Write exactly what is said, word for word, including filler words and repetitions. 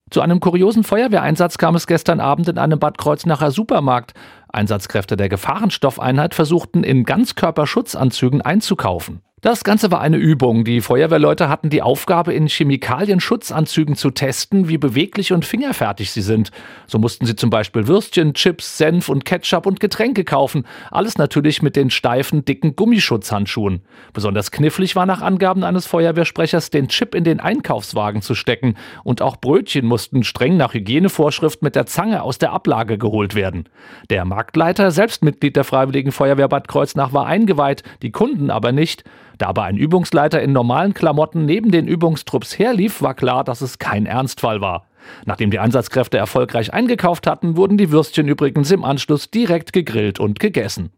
Zu einem kuriosen Feuerwehreinsatz kam es gestern Abend in einem Bad Kreuznacher Supermarkt. Einsatzkräfte der Gefahrenstoffeinheit versuchten in Ganzkörperschutzanzügen einzukaufen. Das Ganze war eine Übung. Die Feuerwehrleute hatten die Aufgabe, in Chemikalien-Schutzanzügen zu testen, wie beweglich und fingerfertig sie sind. So mussten sie zum Beispiel Würstchen, Chips, Senf und Ketchup und Getränke kaufen. Alles natürlich mit den steifen, dicken Gummischutzhandschuhen. Besonders knifflig war nach Angaben eines Feuerwehrsprechers, den Chip in den Einkaufswagen zu stecken. Und auch Brötchen mussten streng nach Hygienevorschrift mit der Zange aus der Ablage geholt werden. Der Marktleiter, selbst Mitglied der Freiwilligen Feuerwehr Bad Kreuznach, war eingeweiht, die Kunden aber nicht. Da aber ein Übungsleiter in normalen Klamotten neben den Übungstrupps herlief, war klar, dass es kein Ernstfall war. Nachdem die Einsatzkräfte erfolgreich eingekauft hatten, wurden die Würstchen übrigens im Anschluss direkt gegrillt und gegessen.